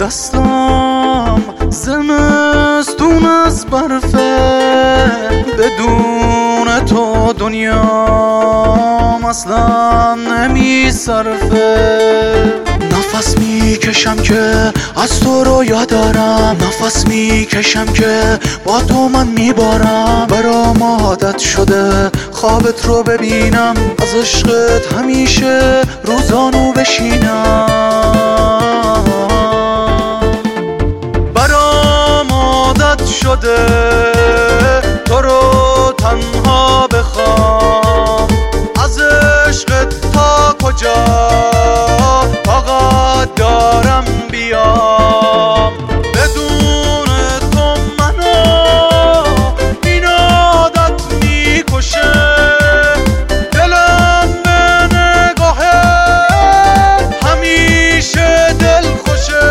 دستم زمستون از برفه، بدون تو دنیام اصلا نمیصرفه. نفس میکشم که از تو رو یاد دارم، نفس میکشم که با تو من میبارم. برام عادت شده خوابت رو ببینم، از عشقت همیشه روزانو بشینم. برام عادت شده تو رو تنها بخوام، از عشقت تا کجا طاقت دارم بیام. بدون تو منو این عادت میکشه، دلم به نگاهت همیشه دلخوشه.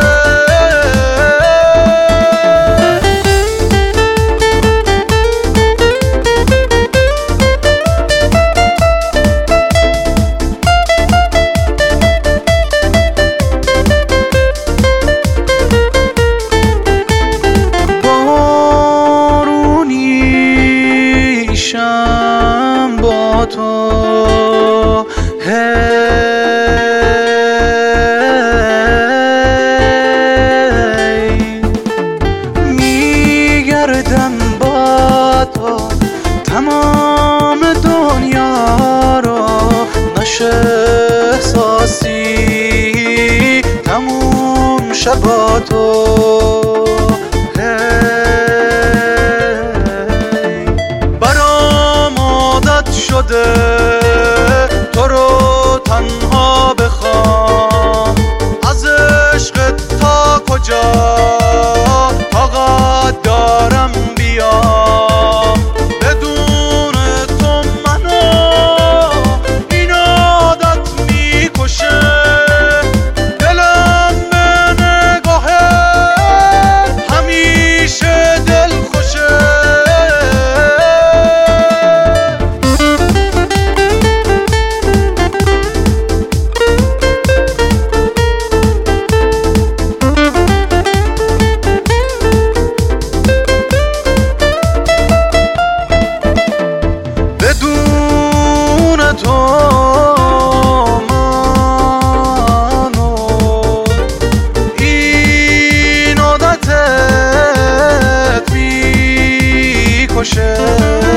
با تو میگردم با تو تمام دنیا رو، نشه احساسی تموم شب تو. شده تو رو تنها بخوام، از عشقت تا کجا طاقت دارم بیام. بدون تو منو این عادت میکشه، دلم به نگاهت همیشه دلخوشه. این عادتت میکشه.